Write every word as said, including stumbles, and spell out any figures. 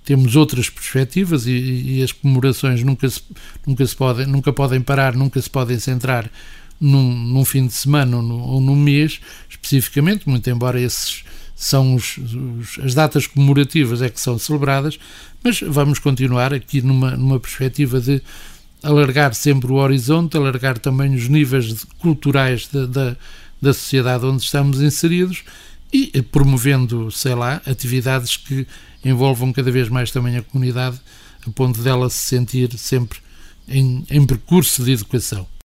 temos outras perspectivas e, e as comemorações nunca se, nunca se podem, nunca podem parar, nunca se podem centrar num, num fim de semana ou, no, ou num mês especificamente, muito embora esses são os, os, as datas comemorativas é que são celebradas, mas vamos continuar aqui numa, numa perspectiva de alargar sempre o horizonte, alargar também os níveis culturais da, da, da sociedade onde estamos inseridos e promovendo, sei lá, atividades que envolvam cada vez mais também a comunidade, a ponto dela se sentir sempre em, em percurso de educação.